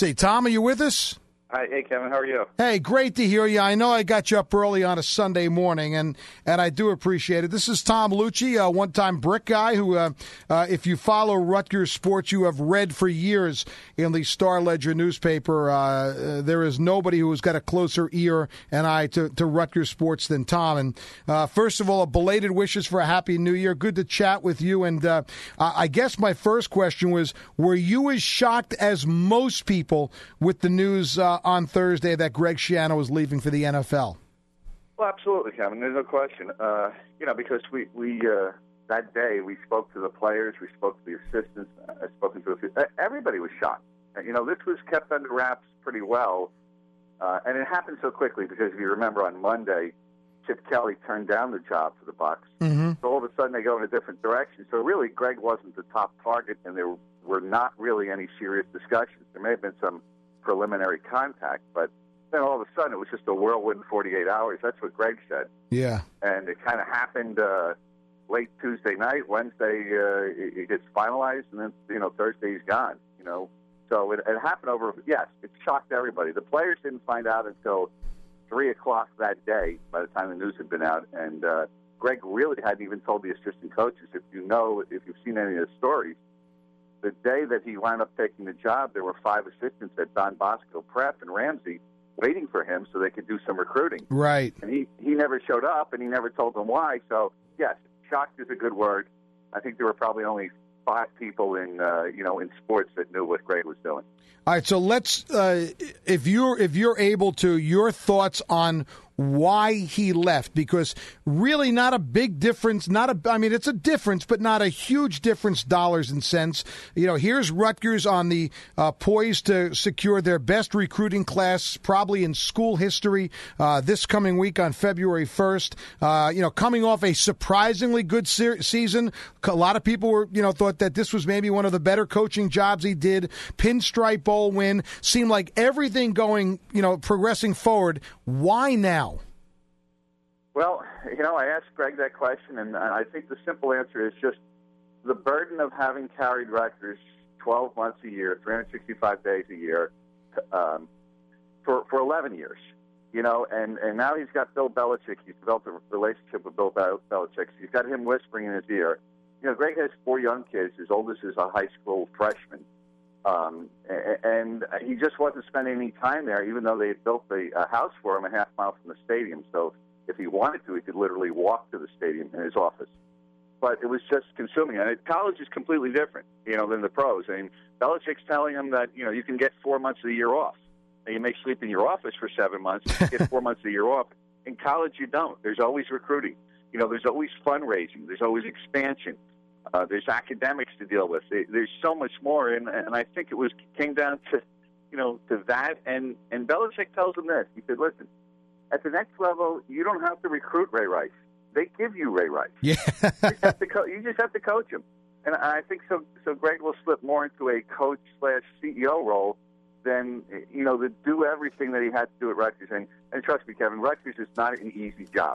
See, Tom, are you with us? Hi, hey, Kevin, how are you? Hey, great to hear you. I know I got you up early on a Sunday morning, and I do appreciate it. This is Tom Lucci, a one-time Brick guy who, if you follow Rutgers sports, you have read for years in the Star-Ledger newspaper. There is nobody who has got a closer ear and eye to Rutgers sports than Tom. And first of all, belated wishes for a happy New Year. Good to chat with you. And I guess my first question was, were you as shocked as most people with the news on Thursday that Greg Schiano was leaving for the NFL? Well, absolutely, Kevin. There's no question. Because we that day we spoke to the players, we spoke to the assistants, spoken to everybody was shocked. This was kept under wraps pretty well, and it happened so quickly because if you remember on Monday, Chip Kelly turned down the job for the Bucs. Mm-hmm. So all of a sudden they go in a different direction. So really, Greg wasn't the top target, and there were not really any serious discussions. There may have been some preliminary contact, but then all of a sudden it was just a whirlwind 48 hours. That's what Greg said. Yeah. And it kind of happened late Tuesday night. Wednesday it gets finalized, and then, Thursday he's gone, So it happened over, yes, it shocked everybody. The players didn't find out until 3 o'clock that day by the time the news had been out, and Greg really hadn't even told the assistant coaches. If you've seen any of the stories, the day that he wound up taking the job, there were 5 assistants at Don Bosco Prep and Ramsey waiting for him so they could do some recruiting. Right. And he never showed up, and he never told them why. So, yes, shocked is a good word. I think there were probably only 5 people in sports that knew what Greg was doing. All right, so let's, if you're able to, your thoughts on why he left, because really not a big difference, it's a difference, but not a huge difference, dollars and cents. Here's Rutgers on the poised to secure their best recruiting class probably in school history this coming week on February 1st. Coming off a surprisingly good season. A lot of people were, thought that this was maybe one of the better coaching jobs he did. Pinstripe Bowl win. Seemed like everything going, progressing forward. Why now? Well, I asked Greg that question, and I think the simple answer is just the burden of having carried Rutgers 12 months a year, 365 days a year, for 11 years, and now he's got Bill Belichick. He's developed a relationship with Bill Belichick. He's got him whispering in his ear. Greg has 4 young kids. His oldest is a high school freshman. And he just wasn't spending any time there, even though they had built a house for him a half mile from the stadium. So if he wanted to, he could literally walk to the stadium in his office. But it was just consuming. And college is completely different, than the pros. I mean, Belichick's telling him that, you can get 4 months of the year off. And you may sleep in your office for 7 months, you get 4 months of the year off. In college, you don't. There's always recruiting. There's always fundraising. There's always expansion. There's academics to deal with. There's so much more, and I think it came down to, to that. And Belichick tells him this. He said, "Listen, at the next level, you don't have to recruit Ray Rice. They give you Ray Rice. Yeah, you just have to coach him." And I think so. So Greg will slip more into a coach/CEO role than to do everything that he had to do at Rutgers. And trust me, Kevin, Rutgers is not an easy job.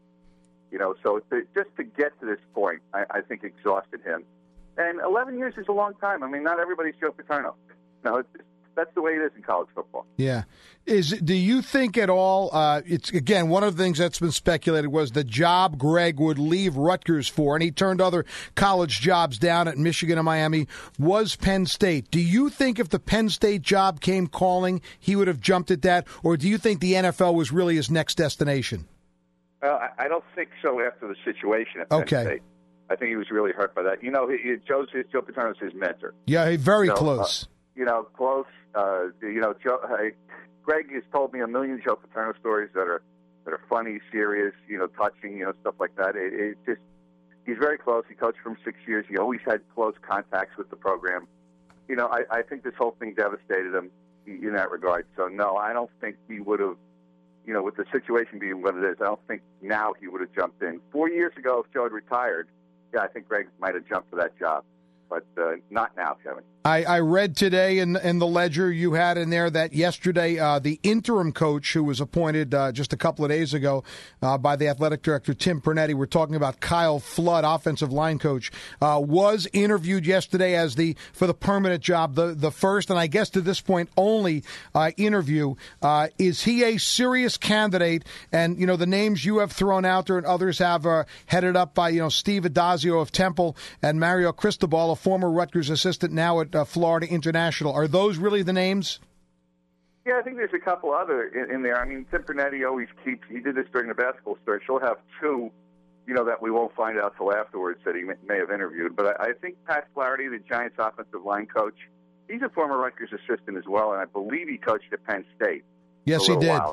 So just to get to this point, I think exhausted him. And 11 years is a long time. I mean, not everybody's Joe Paterno. That's the way it is in college football. Yeah. Do you think at all, it's, again, one of the things that's been speculated was the job Greg would leave Rutgers for, and he turned other college jobs down at Michigan and Miami, was Penn State. Do you think if the Penn State job came calling, he would have jumped at that, or do you think the NFL was really his next destination? Well, I don't think so after the situation at Penn State. I think he was really hurt by that. Joe Paterno's his mentor. Yeah, very close. Close. Greg has told me a million Joe Paterno stories that are funny, serious, touching, stuff like that. He's very close. He coached for him 6 years. He always had close contacts with the program. I think this whole thing devastated him in that regard. So, no, I don't think he would have, with the situation being what it is, I don't think now he would have jumped in. 4 years ago, if Joe had retired, I think Greg might have jumped for that job. But not now, Kevin. I read today in the Ledger you had in there that yesterday the interim coach who was appointed just a couple of days ago by the athletic director, Tim Pernetti, we're talking about Kyle Flood, offensive line coach, was interviewed yesterday for the permanent job, the first and I guess to this point only interview. Is he a serious candidate? And, the names you have thrown out there and others have headed up by, Steve Adazio of Temple and Mario Cristobal, a former Rutgers assistant now at Florida International. Are those really the names? Yeah, I think there's a couple other in there. I mean, Tim Pernetti always he did this during the basketball search. He'll have two, that we won't find out till afterwards that he may have interviewed. But I think Pat Flaherty, the Giants offensive line coach, he's a former Rutgers assistant as well, and I believe he coached at Penn State. Yes, he did.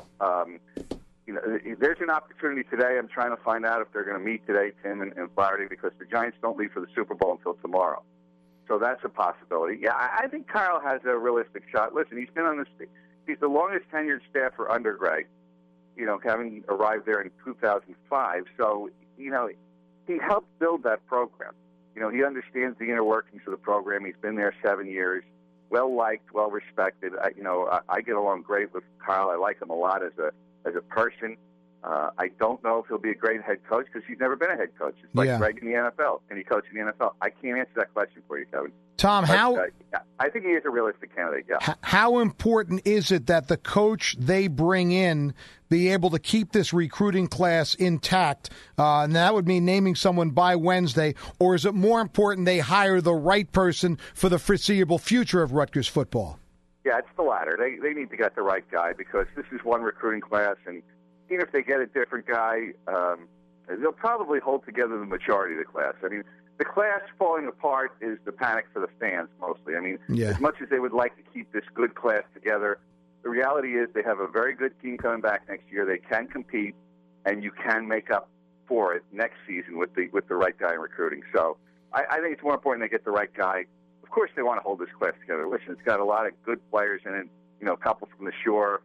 There's an opportunity today. I'm trying to find out if they're going to meet today, Tim and Flaherty, because the Giants don't leave for the Super Bowl until tomorrow. So that's a possibility. Yeah, I think Kyle has a realistic shot. Listen, he's been on this. He's the longest tenured staffer under Greg. Having arrived there in 2005. So he helped build that program. He understands the inner workings of the program. He's been there 7 years. Well liked, well respected. I get along great with Kyle. I like him a lot as a person. I don't know if he'll be a great head coach because he's never been a head coach. It's like Greg in the NFL, and he coached in the NFL. I can't answer that question for you, Kevin. Tom, I think he is a realistic candidate, yeah. How important is it that the coach they bring in be able to keep this recruiting class intact? And that would mean naming someone by Wednesday. Or is it more important they hire the right person for the foreseeable future of Rutgers football? Yeah, it's the latter. They need to get the right guy because this is one recruiting class, and even if they get a different guy, they'll probably hold together the majority of the class. I mean, the class falling apart is the panic for the fans mostly. I mean, as much as they would like to keep this good class together, the reality is they have a very good team coming back next year. They can compete, and you can make up for it next season with the right guy in recruiting. So I think it's more important they get the right guy. Of course, they want to hold this class together. Listen, it's got a lot of good players in it, a couple from the shore,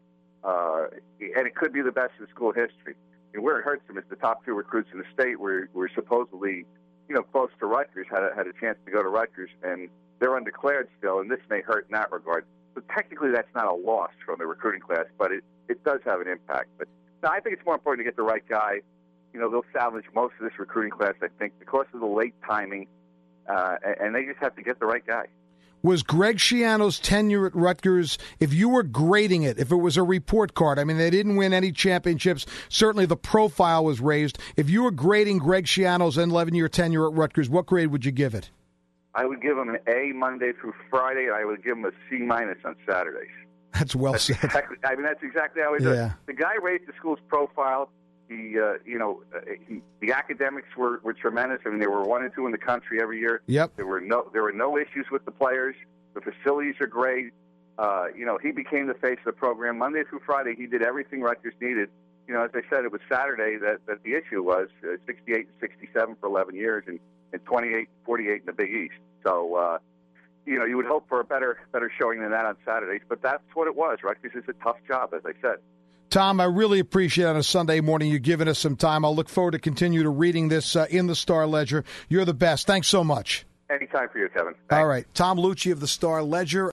and it could be the best in school history. And where it hurts them is the top two recruits in the state were supposedly, close to Rutgers, had a chance to go to Rutgers, and they're undeclared still, and this may hurt in that regard. So technically that's not a loss from the recruiting class, but it does have an impact. But no, I think it's more important to get the right guy. They'll salvage most of this recruiting class, I think, because of the late timing, and they just have to get the right guy. Was Greg Schiano's tenure at Rutgers, if you were grading it, if it was a report card, I mean, they didn't win any championships. Certainly the profile was raised. If you were grading Greg Schiano's 11-year tenure at Rutgers, what grade would you give it? I would give him an A Monday through Friday, and I would give him a C- on Saturdays. That's well said. That's exactly how he does it. The guy raised the school's profile. The academics were tremendous. I mean, they were 1 and 2 in the country every year. Yep. There were no issues with the players. The facilities are great. He became the face of the program. Monday through Friday, he did everything Rutgers needed. As I said, it was Saturday that the issue was 68 and 67 for 11 years and 28 and 48 in the Big East. So, you would hope for a better showing than that on Saturdays, but that's what it was. Rutgers is a tough job, as I said. Tom, I really appreciate on a Sunday morning you giving us some time. I'll look forward to continue to reading this in the Star Ledger. You're the best. Thanks so much. Anytime for you, Kevin. Thanks. All right. Tom Luicci of the Star Ledger.